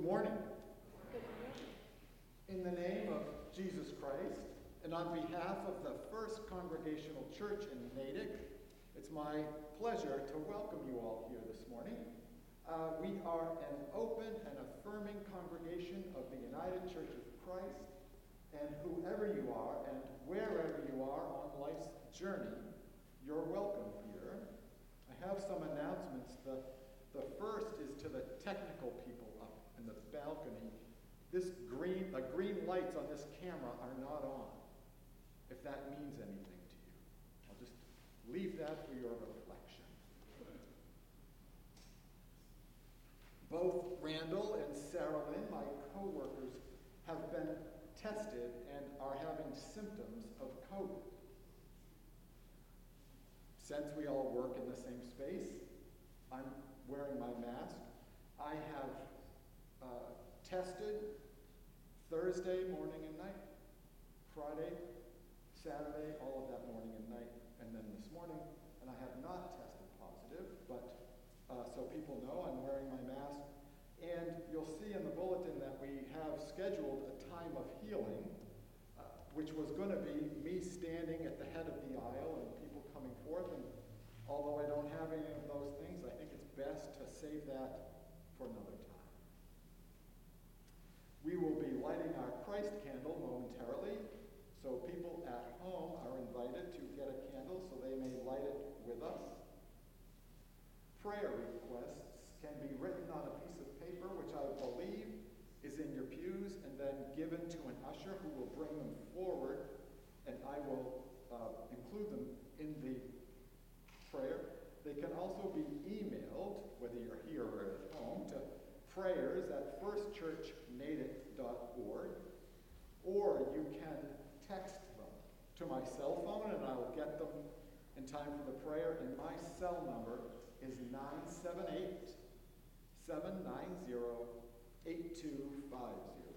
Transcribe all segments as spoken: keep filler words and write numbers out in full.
Good morning. In the name of Jesus Christ, and on behalf of the First Congregational Church in Natick, it's my pleasure to welcome you all here this morning. Uh, we are an open and affirming congregation of the United Church of Christ, and whoever you are and wherever you are on life's journey, you're welcome here. I have some announcements. The, the first is to the technical people up in the balcony. This green, the green lights on this camera are not on, if that means anything to you. I'll just leave that for your reflection. Both Randall and Sarah Lynn, my co-workers, have been tested and are having symptoms of COVID. Since we all work in the same space, I'm wearing my mask. I have uh, tested Thursday morning and night, Friday, Saturday, all of that morning and night, and then this morning, and I have not tested positive, but uh, so people know I'm wearing my mask. And you'll see in the bulletin that we have scheduled a time of healing, uh, which was going to be me standing at the head of the aisle and people coming forth. And although I don't have any of those things, I think it's best to save that for another time. We will be lighting our Christ candle momentarily, so people at home are invited to get a candle so they may light it with us. Prayer requests can be written on a piece of paper, which I believe is in your pews, and then given to an usher who will bring them forward, and I will uh, include them in the prayer. They can also be emailed, whether you're here or at home, to prayers at first church natick dot org, or you can text them to my cell phone, and I will get them in time for the prayer. And my cell number is nine seven eight, seven nine zero, eight two five zero.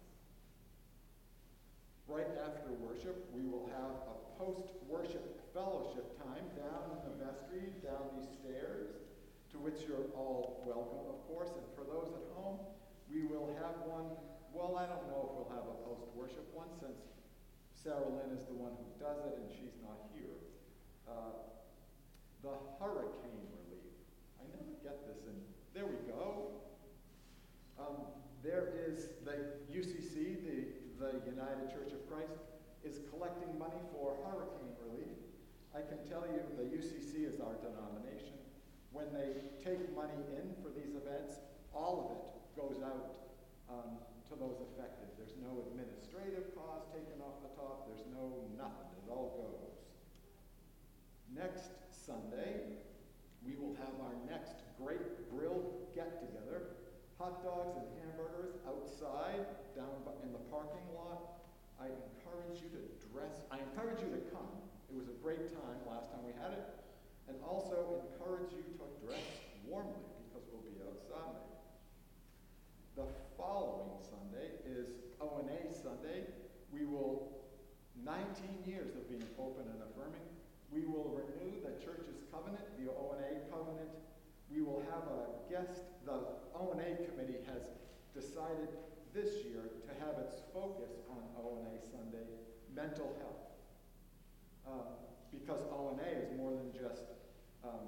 Right after worship, we will have a post-worship fellowship time down in the vestry, down these stairs, to which you're all welcome, of course. And for those at home, we will have one. Well, I don't know if we'll have a post-worship one, since Sarah Lynn is the one who does it, and she's not here. Uh, the hurricane relief. I never get this, and there we go. Um, there is the U C C, the, the United Church of Christ, is collecting money for hurricane relief. I can tell you the U C C is our denomination. When they take money in for these events, all of it goes out um, to those affected. There's no administrative cost taken off the top. There's no nothing. It all goes. Next Sunday, we will have our next great grilled get-together. Hot dogs and hamburgers outside, down in the parking lot. I encourage you to dress. I encourage you to come. It was a great time last time we had it. And also encourage you to dress warmly, because we'll be outside. The following Sunday is O and A Sunday. We will, nineteen years of being open and affirming, we will renew the church's covenant, the O and A covenant. We will have a guest. The O and A committee has decided this year to have its focus on O and A Sunday, mental health. Um, because O and A is more than just, um,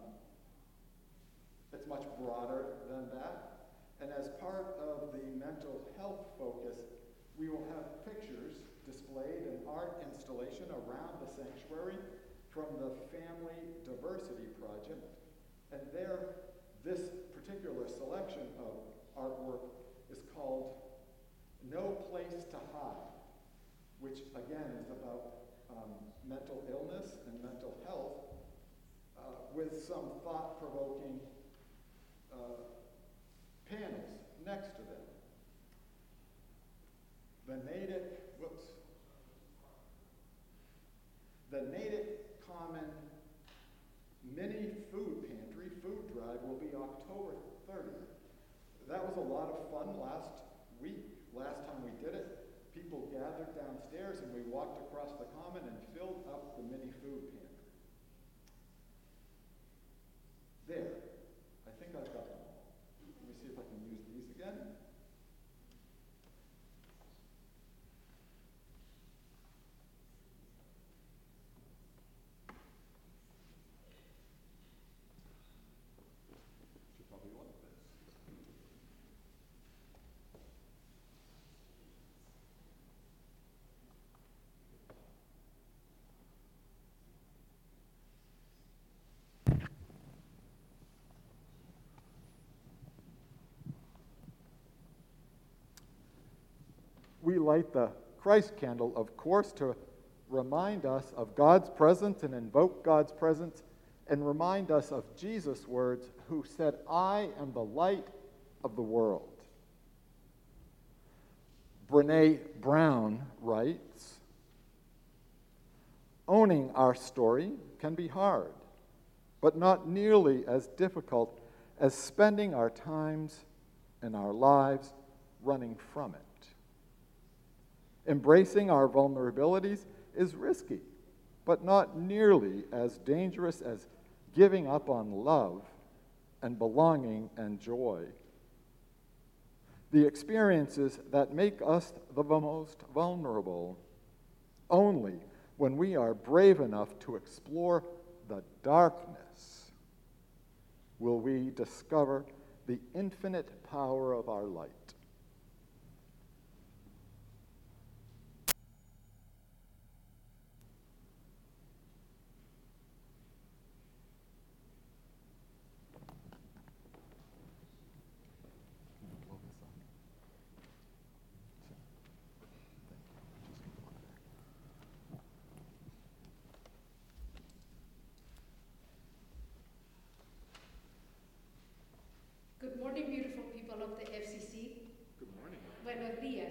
it's much broader than that. And as part of the mental health focus, we will have pictures displayed and art installation around the sanctuary from the Family Diversity Project. And there, this particular selection of artwork is called No Place to Hide, which again is about um, mental illness and mental health, uh, with some thought-provoking uh, panels next to them. The Natick, whoops, the Natick Common Mini Food Pantry Food Drive will be October thirtieth. That was a lot of fun last week. Last time we did it, people gathered downstairs and we walked across the common and filled up the mini food pantry. There. I think I've got them all. Let me see if I can use these again. light the Christ candle, of course, to remind us of God's presence and invoke God's presence, and remind us of Jesus' words, who said, "I am the light of the world." Brene Brown writes, "Owning our story can be hard, but not nearly as difficult as spending our times and our lives running from it. Embracing our vulnerabilities is risky, but not nearly as dangerous as giving up on love and belonging and joy. The experiences that make us the most vulnerable, only when we are brave enough to explore the darkness will we discover the infinite power of our light." Good morning, beautiful people of the F C C. Good morning. Buenos días.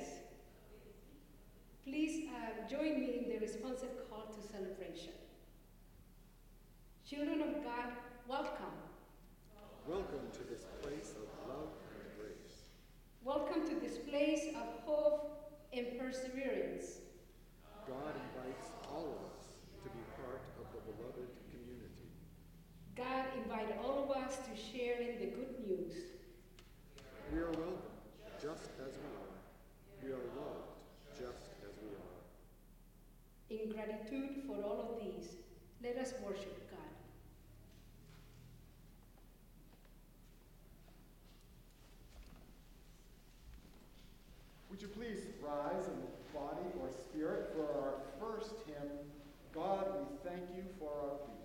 Please uh, join me in the responsive call to celebration. Children of God, welcome. Welcome to this place of love and grace. Welcome to this place of hope and perseverance. God invites all of us to be part of the beloved community. God invites all of us to share in the good news. We are welcome just as we are. We are loved just as we are. In gratitude for all of these, let us worship God. Would you please rise in body or spirit for our first hymn, "God, we thank you for our people."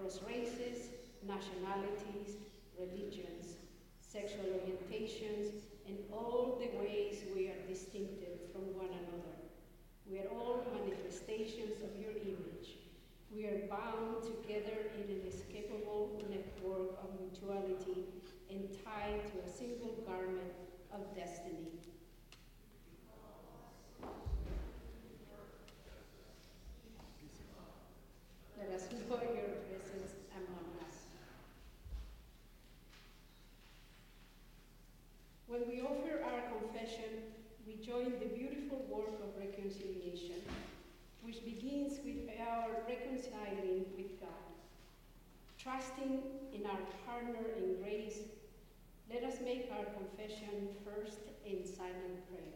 across races, nationalities, religions, sexual orientations, and all the ways we are distinctive from one another. We are all manifestations of your image. We are bound together in an inescapable network of mutuality and tied to a single garment of destiny. Let us know your presence among us. When we offer our confession, we join the beautiful work of reconciliation, which begins with our reconciling with God. Trusting in our partner in grace, let us make our confession first in silent prayer.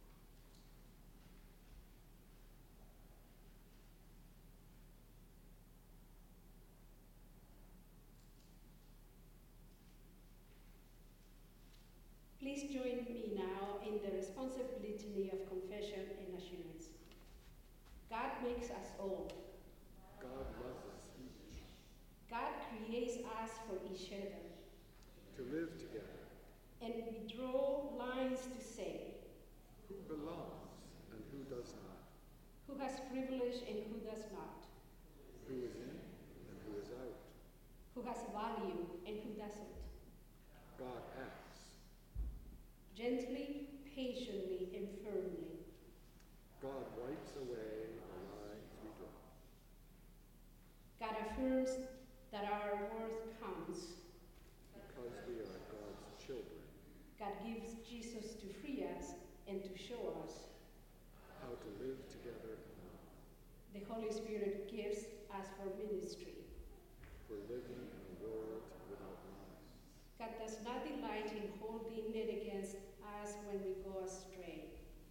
Please join me now in the responsive litany of confession and assurance. God makes us all. God loves us each. God creates us for each other. To live together. And we draw lines to say, who belongs and who does not, who has privilege and who does not, who is in and who is out, who has value and who doesn't. God acts. Gently, patiently, and firmly. God wipes away the lines we draw. God affirms that our worth counts. Because we are God's children. God gives Jesus to free us and to show us how to live together now. The Holy Spirit gives us for ministry. For living in a world without lines. God does not delight in holding it against us when we go astray.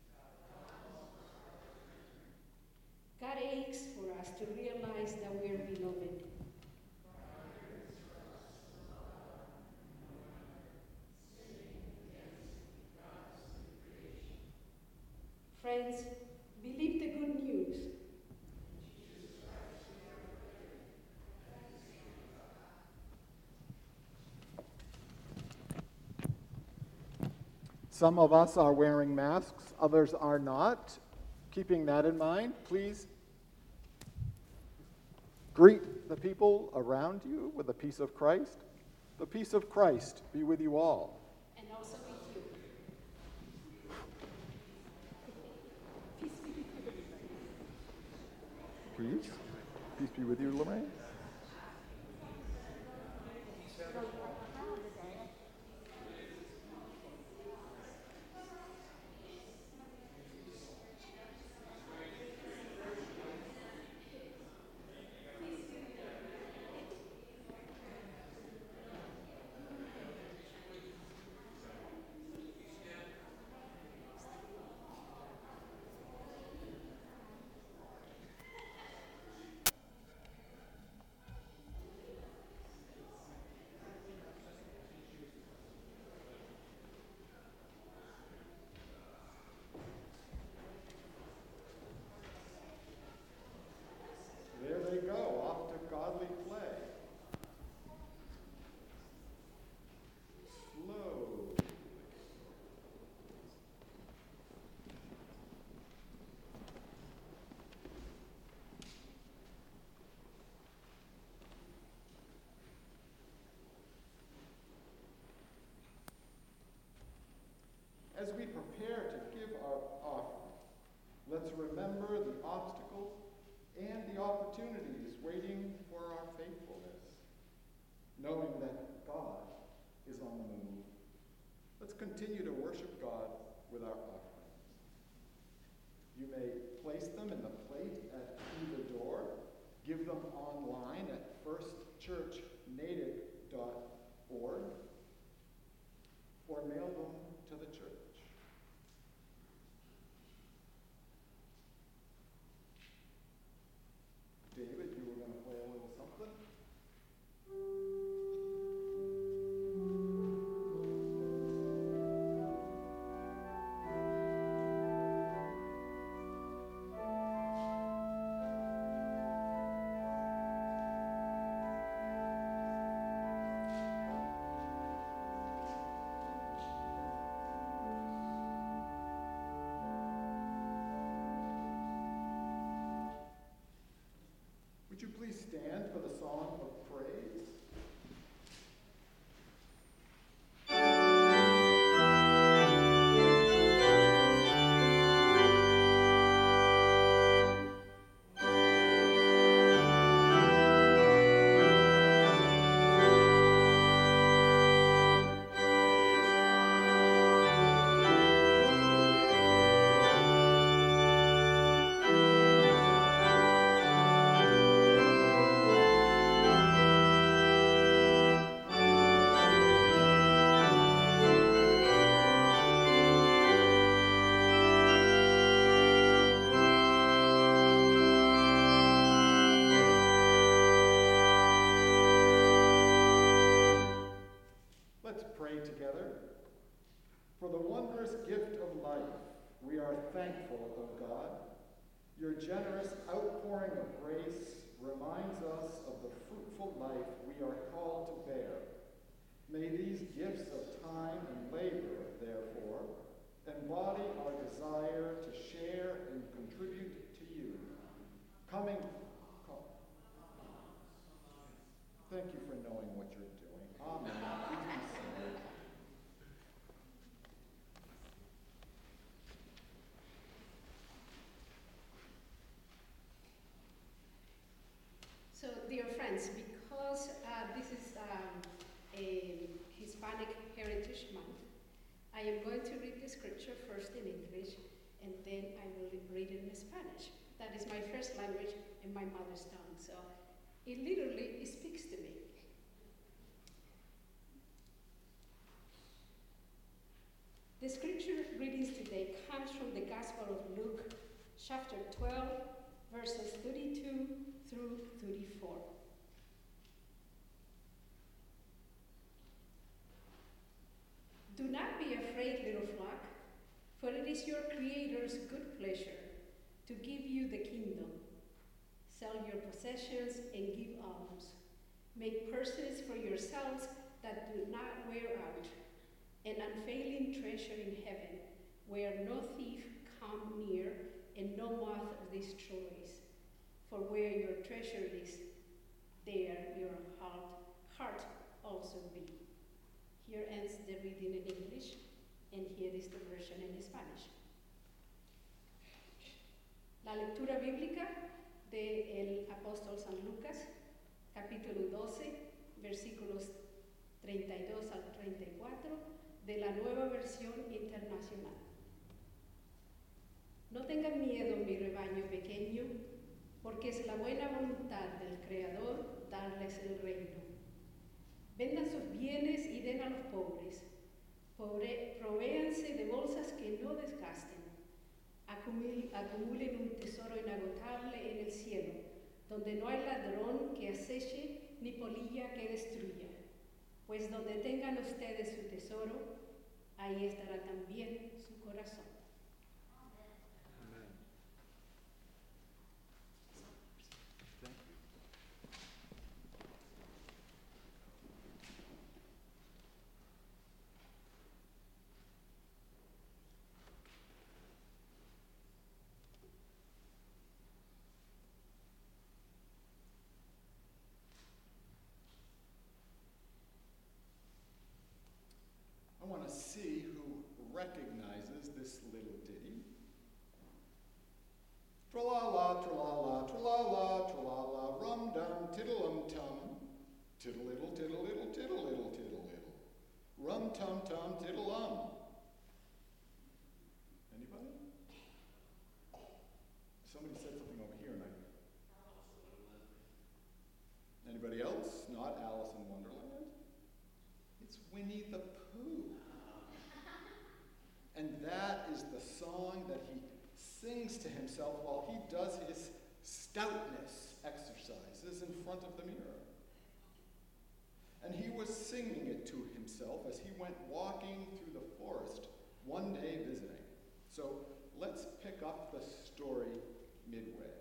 God aches for us to realize that we are beloved. Friends, believe the good news. Some of us are wearing masks, others are not. Keeping that in mind, please greet the people around you with the peace of Christ. The peace of Christ be with you all. And also with you. Peace be with you. Peace. Peace be with you, Lorraine. There they go, off to godly play. Slow. As we prepare to give our offering, let's remember the obstacles and the opportunities waiting for our faithfulness, knowing that God is on the move. Let's continue to worship God with our offerings. You may place them in the plate at either door, give them online at first church natick dot org, or mail them to the church. David, you were going to play a little something? stand for the song of praise? Let's pray together. For the wondrous gift of life, we are thankful, O God. Your generous outpouring of grace reminds us of the fruitful life we are called to bear. May these gifts of time and labor, therefore, embody our desire to share and contribute to you. Coming, come. Thank you for knowing what you're doing. Amen. Please be seated. So, dear friends, because uh, this is um, a Hispanic Heritage Month, I am going to read the scripture first in English, and then I will read it in Spanish. That is my first language and my mother's tongue, so it literally it speaks to me. The scripture readings today comes from the Gospel of Luke, chapter twelve, verses thirty-two through thirty-four. Do not be afraid, little flock, for it is your Creator's good pleasure to give you the kingdom. Sell your possessions and give alms. Make purses for yourselves that do not wear out, an unfailing treasure in heaven, where no thief comes near and no moth destroys. For where your treasure is, there your heart, heart also be. Here ends the reading in English, and here is the version in Spanish. La lectura bíblica del apóstol San Lucas, capítulo doce, versículos treinta y dos al treinta y cuatro, de la Nueva Versión Internacional. No tengan miedo, mi rebaño pequeño, porque es la buena voluntad del Creador darles el reino. Vendan sus bienes y den a los pobres. Pobre, provéanse de bolsas que no desgasten. Acumul, acumulen un tesoro inagotable en el cielo, donde no hay ladrón que aceche ni polilla que destruya. Pues donde tengan ustedes su tesoro, ahí estará también su corazón. Amen. Thank you. I want to see who recognizes this little ditty. Tra-la-la, tra-la-la, tra-la-la, tra-la-la, rum-dum, tiddle-um-tum, tiddle-iddle, tiddle-iddle, tiddle-iddle, tiddle-iddle, rum-tum-tum, tiddle-um. Anybody? Somebody said something over here, and I... Anybody else? Not Alice in Wonderland? It's Winnie the Pooh. And that is the song that he sings to himself while he does his stoutness exercises in front of the mirror. And he was singing it to himself as he went walking through the forest one day visiting. So let's pick up the story midway.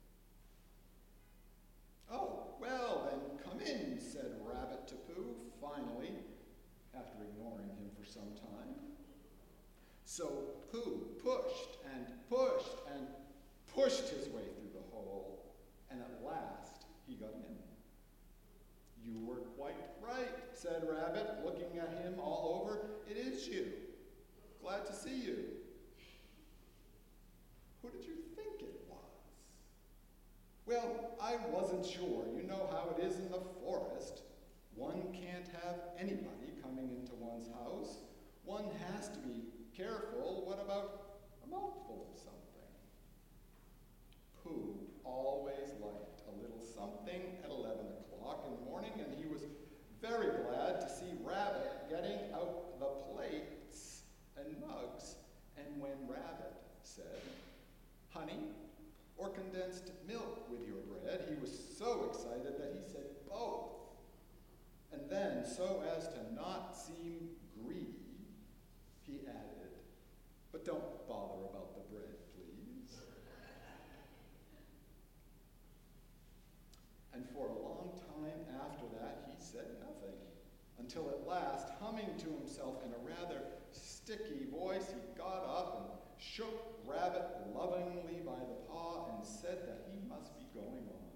Oh, well then, come in, said Rabbit to Pooh, finally, after ignoring him for some time. So Pooh pushed and pushed and pushed his way through the hole, and at last he got in. You were quite right, said Rabbit, looking at him all over. It is you. Glad to see you. Who did you think it was? Well, I wasn't sure. You know how it is in the forest. One can't have anybody coming into one's house. One has to be careful. What about a mouthful of something? Pooh always liked a little something at eleven o'clock in the morning, and he was very glad to see Rabbit getting out the plates and mugs. And when Rabbit said, honey, or condensed milk with your bread, he was so excited that he said both. And then, so as to not seem greedy, he added, but don't bother about the bread, please. And for a long time after that, he said nothing, until at last, humming to himself in a rather sticky voice, he got up and shook Rabbit lovingly by the paw and said that he must be going on.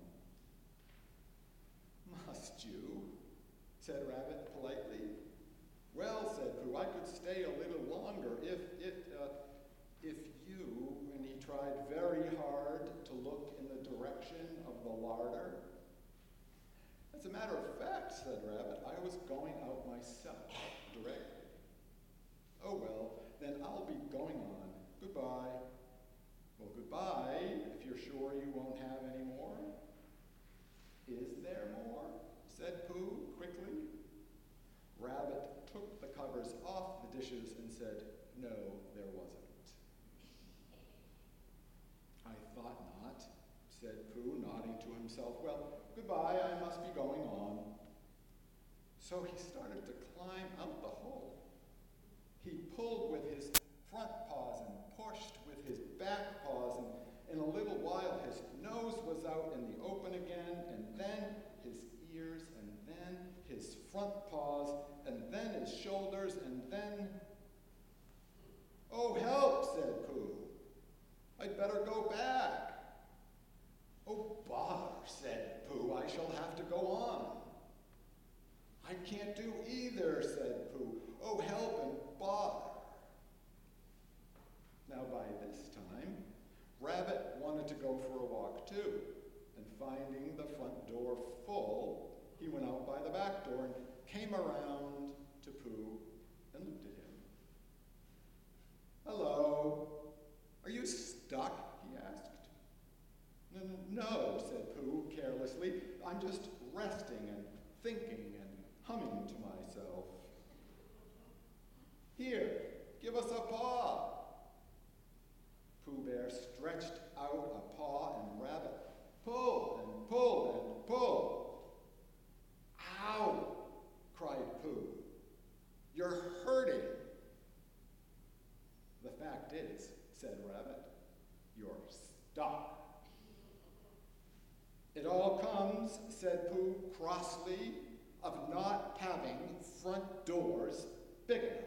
Must you? Said Rabbit politely. Well, said Pooh, I could stay a little longer if it, uh, if you, and he tried very hard to look in the direction of the larder. As a matter of fact, said Rabbit, I was going out myself directly. Oh well, then I'll be going on. Goodbye. Well, goodbye, if you're sure you won't have any more. Is there more? Said Pooh quickly. Rabbit took the covers off the dishes and said, no, there wasn't. I thought not, said Pooh, nodding to himself. Well, goodbye, I must be going on. So he started to climb out the hole. He pulled with his front paws and pushed with his back paws, and in a little while his nose was out in the open again, and then his ears, and then his front paws, and then his shoulders, and then... Oh, help, said Pooh. I'd better go back. Oh, bother, said Pooh, I shall have to go on. I can't do either, said Pooh. Oh, help and bother. Now, by this time, Rabbit wanted to go for a walk too, and finding the front door full, he went out by the back door and came around to Pooh and looked at him. Hello, are you stuck? He asked. No, no, no, said Pooh carelessly. I'm just resting and thinking and humming to myself. Here, give us a paw. Pooh Bear stretched out a paw, and Rabbit pulled and pulled and pulled. Ow, cried Pooh. You're hurting. The fact is, said Rabbit, you're stuck. It all comes, said Pooh crossly, of not having front doors big enough.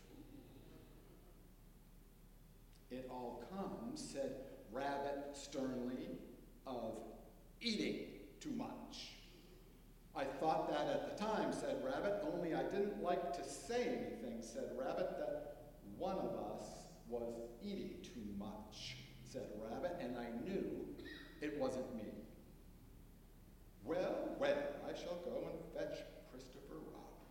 It all comes, said Rabbit sternly, of eating too much. I thought that at the time, said Rabbit, only I didn't like to say anything, said Rabbit, that one of us was eating too much, said Rabbit, and I knew it wasn't me. Well, well, I shall go and fetch Christopher Robin.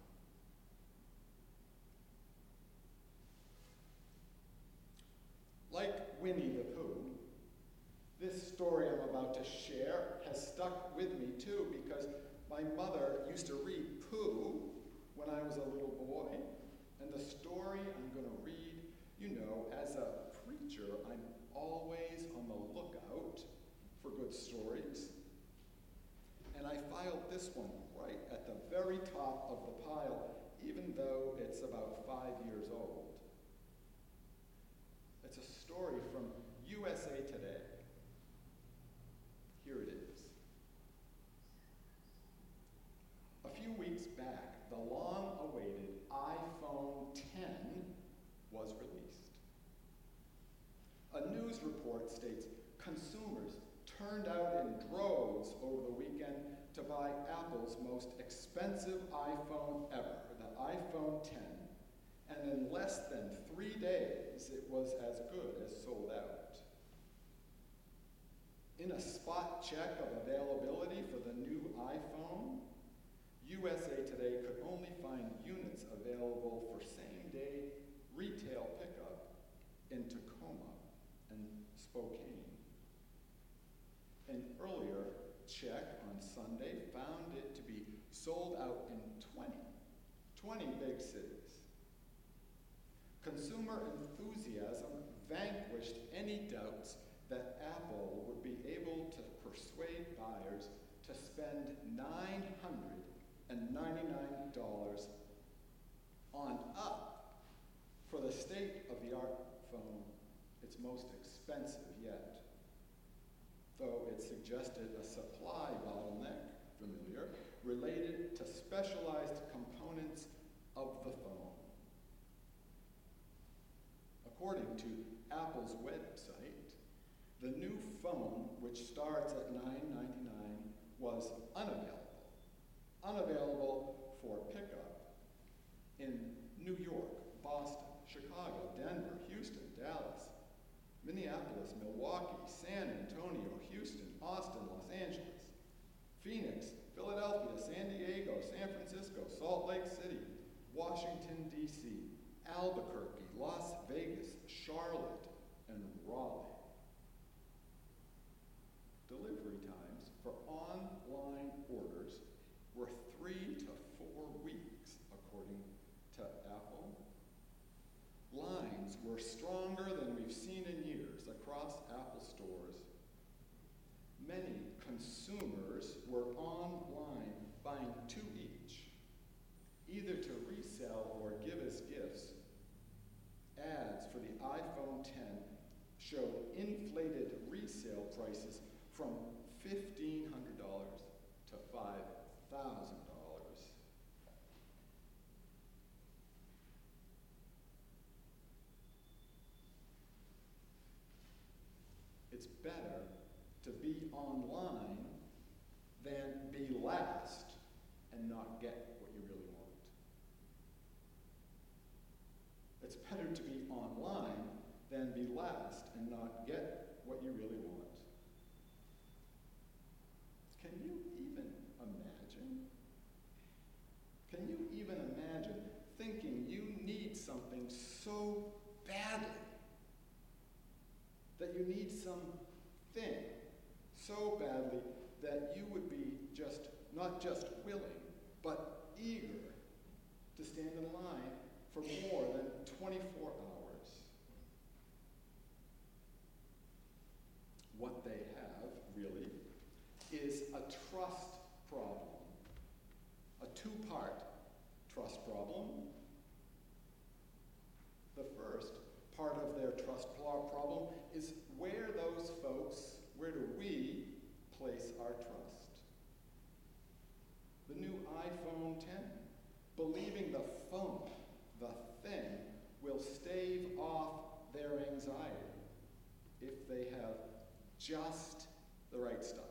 Like Winnie the Pooh, this story I'm about to share has stuck with me too, because my mother used to read Pooh when I was a little boy, and the story I'm going to read, you know, as a preacher, I'm always on the lookout for good stories. And I filed this one right at the very top of the pile, even though it's about five years old. It's a story from U S A Today. Here it is. A few weeks back, the long-awaited iPhone ten was released. A news report states consumers turned out in droves over the weekend to buy Apple's most expensive iPhone ever, the iPhone ten. And in less than three days, it was as good as sold out. In a spot check of availability for the new iPhone, U S A Today could only find units available for same-day retail pickup in Tacoma and Spokane. An earlier check on Sunday found it to be sold out in twenty, twenty big cities. Consumer enthusiasm vanquished any doubts that Apple would be able to persuade buyers to spend nine hundred ninety-nine dollars on up for the state-of-the-art phone, its most expensive yet. Though it suggested a supply bottleneck, familiar, related to specialized components of the phone. According to Apple's website, the new phone, which starts at nine ninety-nine, was unavailable. Unavailable for pickup in New York, Boston, Chicago, Denver, Houston, Dallas, Minneapolis, Milwaukee, San Antonio, Houston, Austin, Los Angeles, Phoenix, Philadelphia, San Diego, San Francisco, Salt Lake City, Washington, D C, Albuquerque, Las Vegas, Charlotte, and Raleigh. Delivery times for online orders were three to four weeks, according to Apple. Lines were stronger than we've seen in years across Apple stores. Many consumers were online buying two each, either to resell or give as gifts. Ads for the iPhone ten showed inflated resale prices from fifteen hundred dollars to five thousand dollars. It's better to be online than be last and not get what you really want. It's better to be online than be last and not get what you really want. Can you even imagine? Can you even imagine thinking you need something so badly, that you need something so badly that you would be just, not just willing, but eager to stand in line for more than twenty-four hours? What they have, really, is a trust problem, a two-part trust problem. The first part of their trust problem is where those folks, where do we place our trust? The new iPhone ten, believing the phone, the thing, will stave off their anxiety if they have just the right stuff.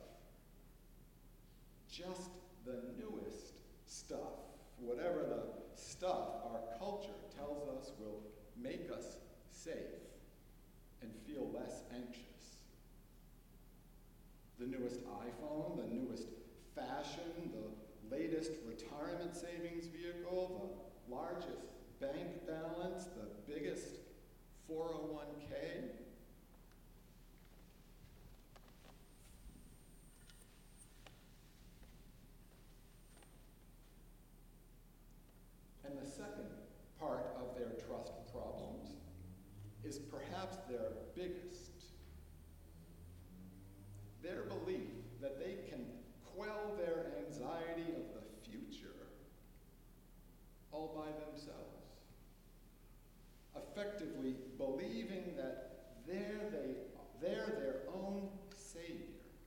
Just the newest stuff, whatever the stuff our culture tells us will make us safe and feel less anxious. The newest iPhone, the newest fashion, the latest retirement savings vehicle, the largest bank balance, the biggest four oh one k. And the second part of their trust problems is perhaps their biggest. Their belief that they can quell their anxiety of the future all by themselves. Effectively believing that they're, they, they're their own savior.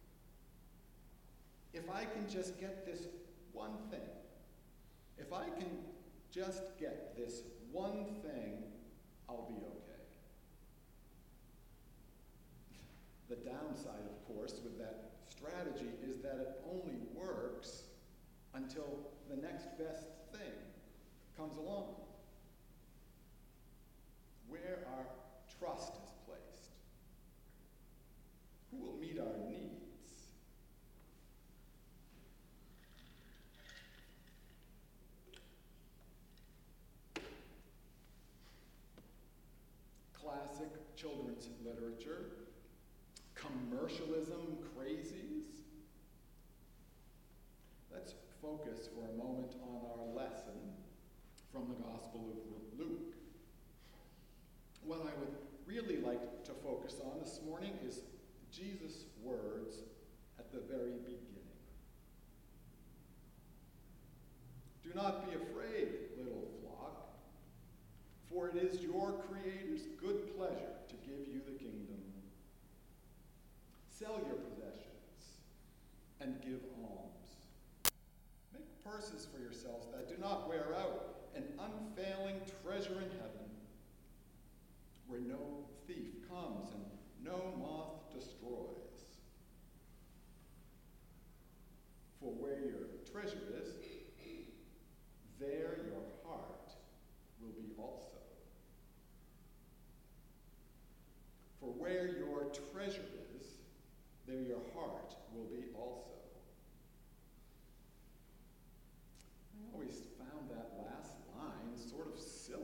If I can just get this one thing, if I can just get this one thing, I'll be okay. The downside, of course, with that strategy is that it only works until the next best thing comes along, where our trust is placed, who will meet our needs. Classic children's literature, commercialism crazies. Let's focus for a moment on our lesson from the Gospel of Luke. What I would really like to focus on this morning is Jesus' words at the very beginning. Do not be afraid, little flock, for it is your Creator's good pleasure to give you the kingdom. Sell your possessions and give alms. Make purses for yourselves that do not wear out, an unfailing treasure in heaven, where no thief comes and no moth destroys. For where your treasure is, there your heart will be also. For where your treasure is, there your heart will be also. I always found that last line sort of silly.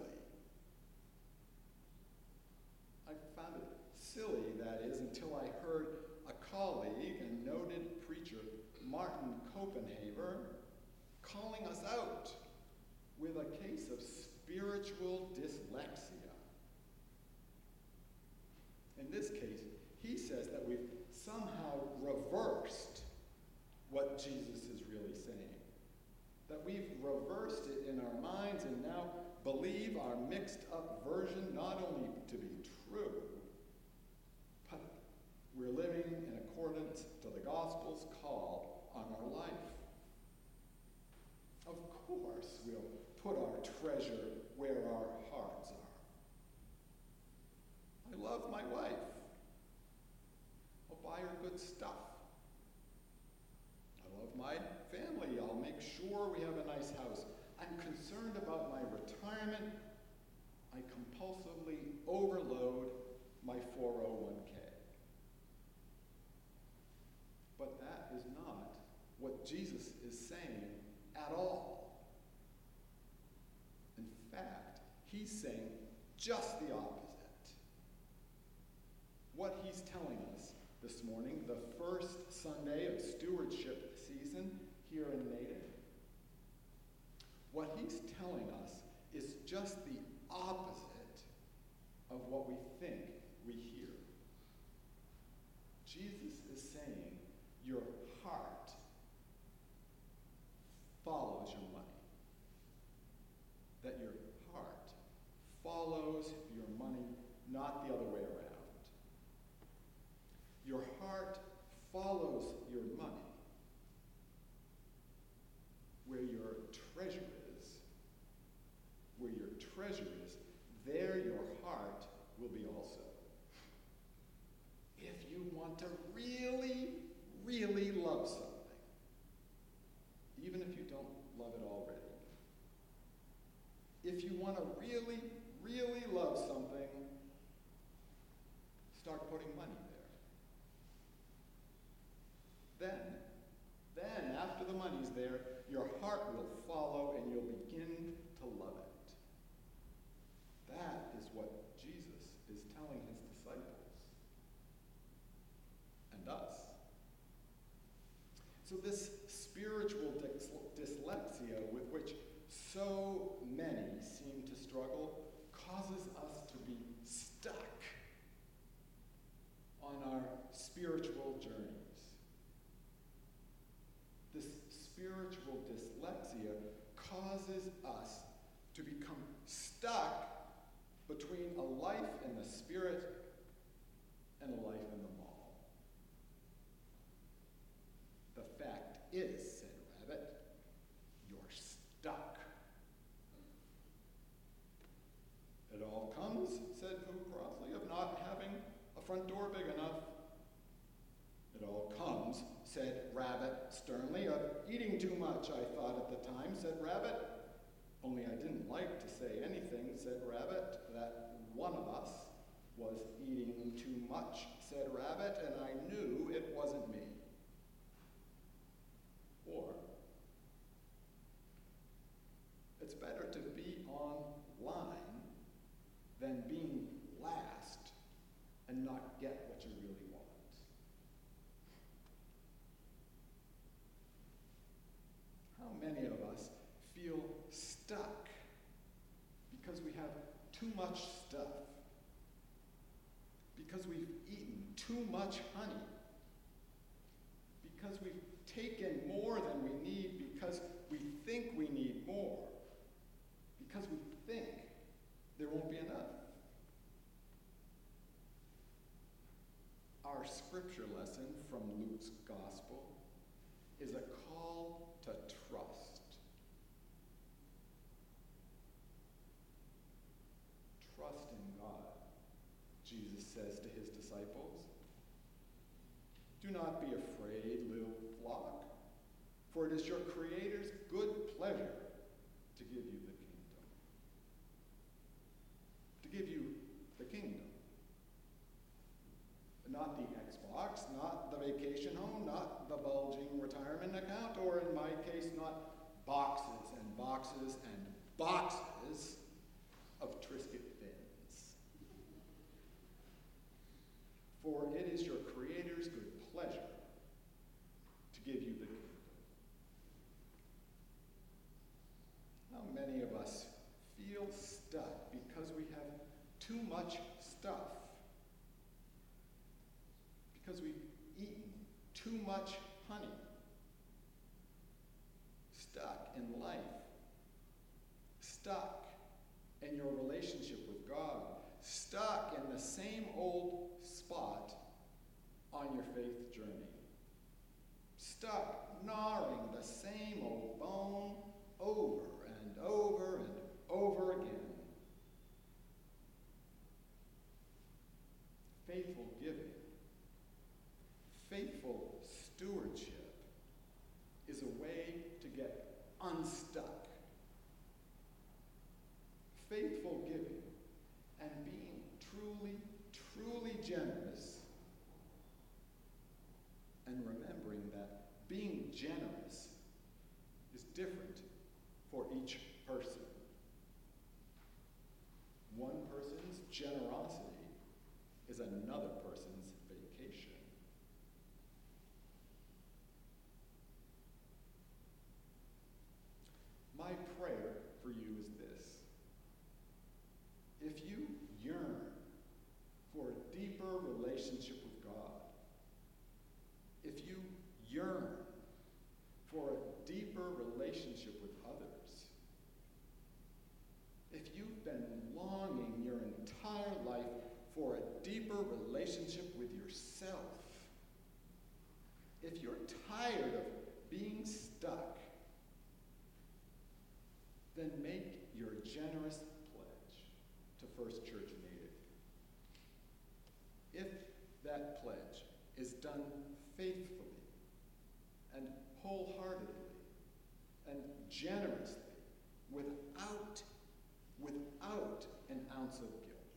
I found it silly, that is, until I heard a colleague and noted preacher, Martin Copenhaver, calling us out with a case of spiritual dyslexia. In this case, he says that we've somehow reversed what Jesus is really saying. That we've reversed it in our minds and now believe our mixed up version not only to be true, but we're living in accordance to the gospel's call on our life. Of course, we'll put our treasure where our hearts are. I love my wife. I'll buy her good stuff. I love my family. I'll make sure we have a nice house. I'm concerned about my retirement. I compulsively overload my four oh one k. But that is not what Jesus is saying at all. In fact, he's saying just the opposite. What he's telling us this morning, the first Sunday of stewardship season here in Natick, what he's telling us is just the opposite of what we think we hear. Jesus is saying your heart follows your money. That your heart follows your money, not the other way around. Your heart follows your money. Where your treasure is, where your treasure is, there your heart will be also. If you want to really, really love something, even if you don't love it already, if you want to really, really love something, start putting money there. Then, then after the money's there, your heart will follow and you'll begin to love it. That is what Jesus is telling his disciples and us. So this spiritual dys- dyslexia with which so many seem to struggle causes us to be stuck on our spiritual journeys. This spiritual dyslexia causes us to become stuck between a life in the spirit and a life in the mall. The fact is, said Rabbit, you're stuck. It all comes, said Pooh crossly, of not having a front door big enough. sternly. Of eating too much, I thought at the time, said Rabbit. Only I didn't like to say anything, said Rabbit. That one of us was eating too much, said Rabbit, and I knew it wasn't me. Or, it's better to be online than being last and not get what you really want. How many of us feel stuck because we have too much stuff? Because we've eaten too much honey? Because we've taken more than we need because we think we need more? Because we think there won't be enough? Our scripture lesson from Luke's Gospel is a call to trust. Trust in God, Jesus says to his disciples. Do not be afraid, little flock, for it is your Creator's good pleasure to give you the kingdom. To give you the kingdom. Not the Xbox, not the vacation home, not the bulging retirement account, or in my case, not boxes and boxes and boxes of Triscuit thins. For it is your Creator's good pleasure to give you the kingdom. How many of us feel stuck because we have too much stuff? Because we've eaten too much honey? Stuck in life. Stuck in your relationship with God. Stuck in the same old spot on your faith journey. Stuck gnawing the same old bone over and over and over again. Faithful giving, faithful stewardship is a way to get unstuck. Faithful giving and being truly, truly generous, and remembering that being generous is different for each person. One person's generosity is another person's vacation. My prayer for you is this. If you yearn for a deeper relationship with God, if you yearn for a deeper relationship with others, if you've been longing your entire life for a deeper relationship with yourself, if you're tired of being stuck, then make your generous pledge to First Church Natick. If that pledge is done faithfully and wholeheartedly and generously, without, without an ounce of guilt,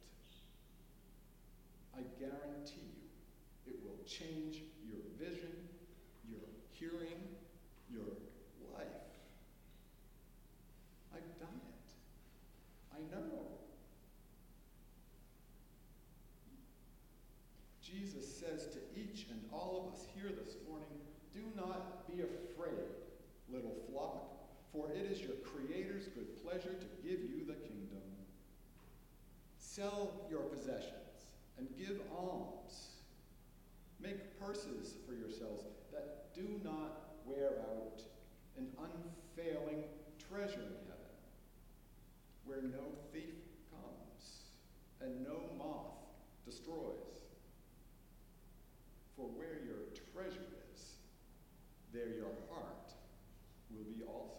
I guarantee you it will change your vision, your hearing, your life. I've done it. I know. Jesus says to each and all of us here this morning, do not be afraid, little flock, for it is your Creator's good pleasure to give you the kingdom. Sell your possessions and give alms. Make purses for yourselves that do not wear out, an unfailing treasure in heaven, where no thief comes and no moth destroys. For where your treasure is, there your heart will be also.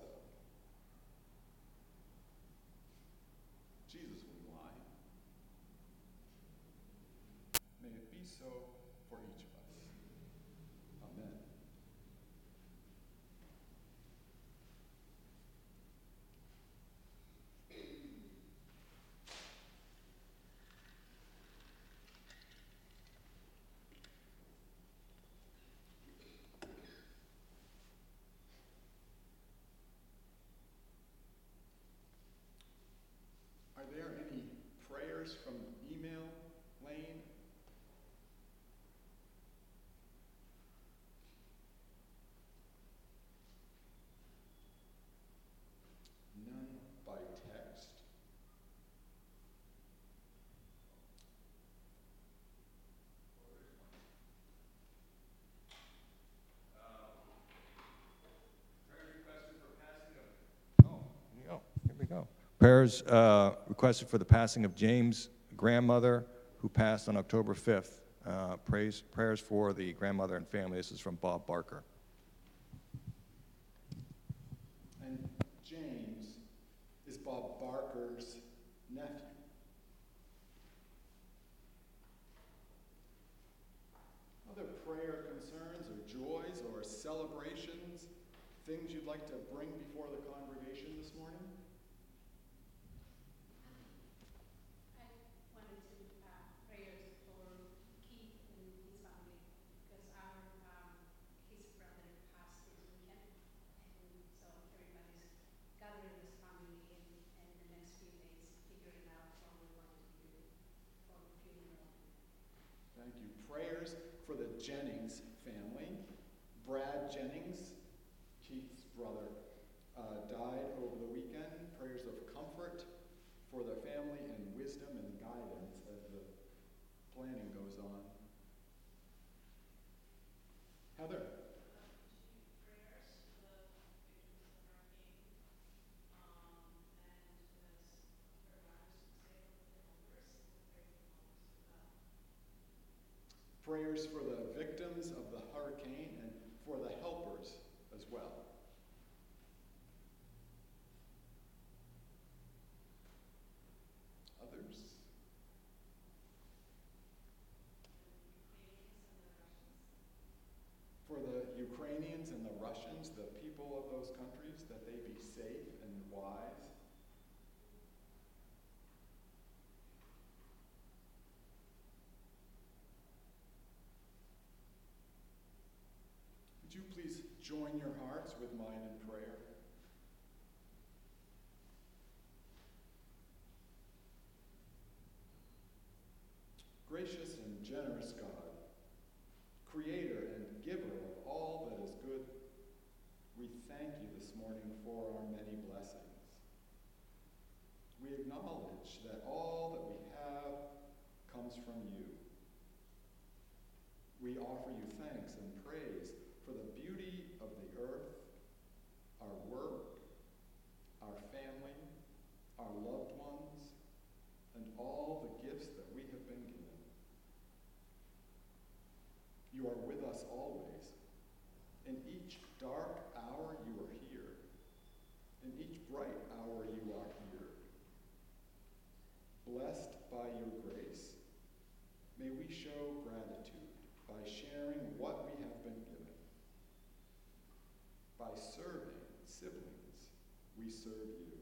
Jesus will lie. May it be so for each of us. Amen. Prayers uh, requested for the passing of James' grandmother, who passed on October fifth. Uh, praise, prayers for the grandmother and family. This is from Bob Barker. And James is Bob Barker's nephew. Other prayer concerns or joys or celebrations, things you'd like to bring before the congregation this morning? Thank you. Prayers for the Jennings family. Brad Jennings, Keith's brother, uh, died over the weekend. Prayers of comfort for the family and wisdom and guidance as the planning goes on. Heather. Prayers for the victims of the hurricane and for the helpers as well. Others? For the Ukrainians and the Russians, the people of those countries, that they be safe and wise. Would you please join your hearts with mine in prayer? Gracious and generous God, creator and giver of all that is good, we thank you this morning for our many blessings. We acknowledge that all that we have comes from you. We offer you thanks and praise for the beauty of the earth, our work, our family, our loved ones, and all the gifts that we have been given. You are with us always. In each dark hour you are here. In each bright hour you are here. Blessed by your grace, may we show gratitude by sharing what we have been given. By serving siblings, we serve you.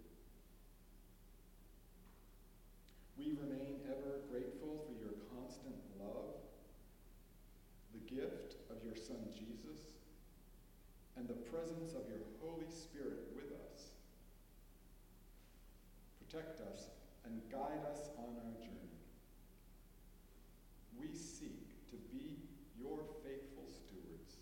We remain ever grateful for your constant love, the gift of your Son Jesus, and the presence of your Holy Spirit with us. Protect us and guide us on our journey. We seek to be your faithful stewards.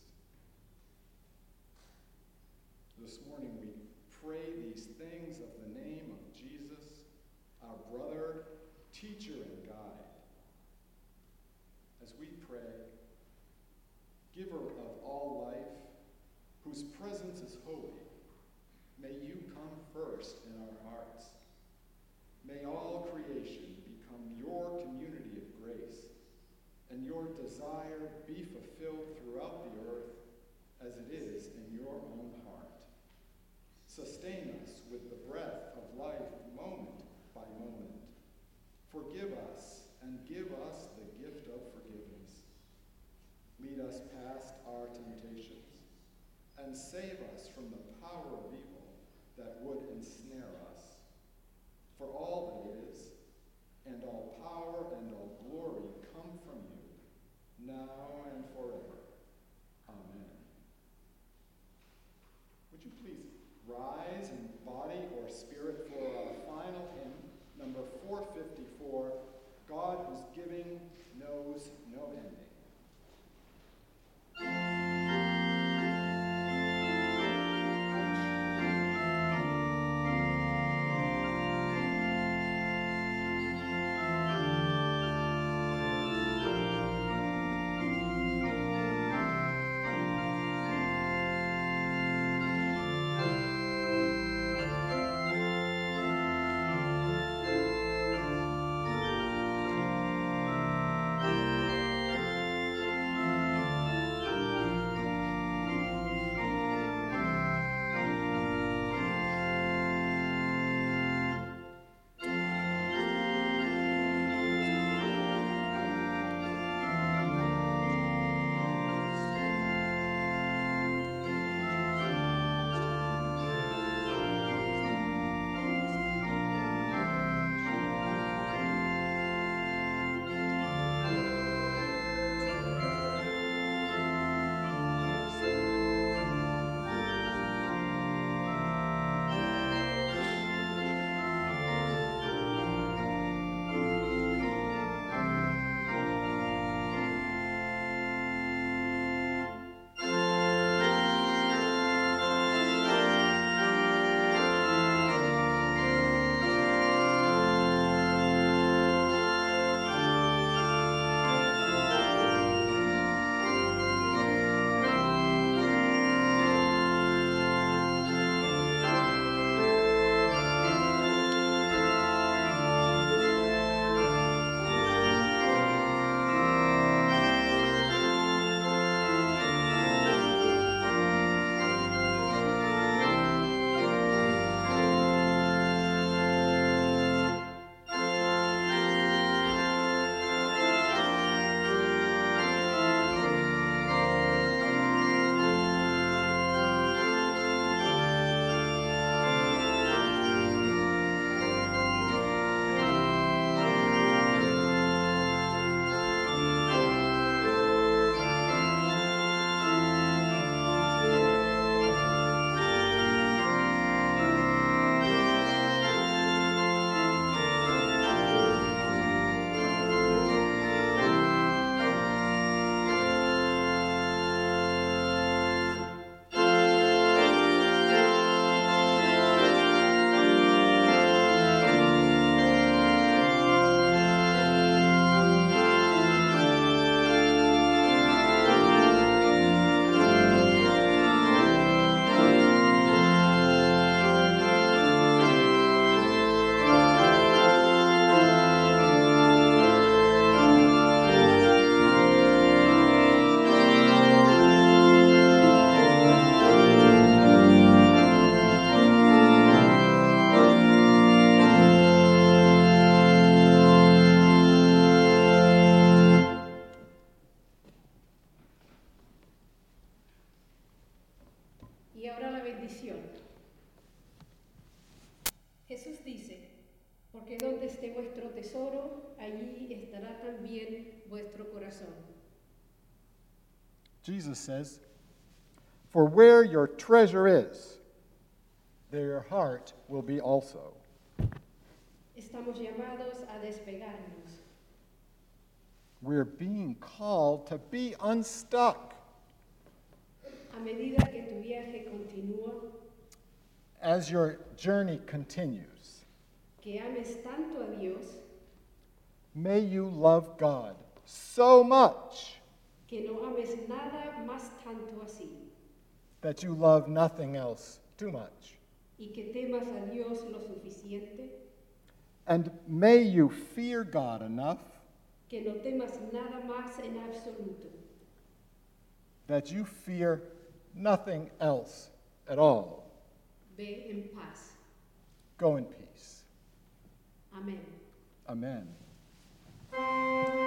This morning we pray these things of the name of Jesus, our brother, teacher, and guide. As we pray, giver of all life, whose presence is holy, may you come first in our hearts. May all creation become your community of grace, and your desire be fulfilled throughout the earth as it is in your own heart. Sustain us with the breath of life moment by moment. Forgive us and give us the gift of forgiveness. Lead us past our temptations and save us from the power of evil that would ensnare us. For all that is, and all power and all glory come from you, now and forever. Amen. Would you please rise in body or spirit for our final hymn, number four fifty-four, God whose giving knows no ending. Jesús dice, porque donde esté vuestro tesoro, allí estará también vuestro corazón. Jesus says, "For where your treasure is, there your heart will be also." Estamos llamados a despegarnos. We're being called to be unstuck A medida que tu viaje continúa, as your journey continues. que ames tanto a Dios, May you love God so much que no ames nada más tanto así, that you love nothing else too much. y que temas a Dios lo suficiente, And may you fear God enough que no temas nada más en absoluto, that you fear nothing else at all. ve en paz. Go in peace. Amén. Amen.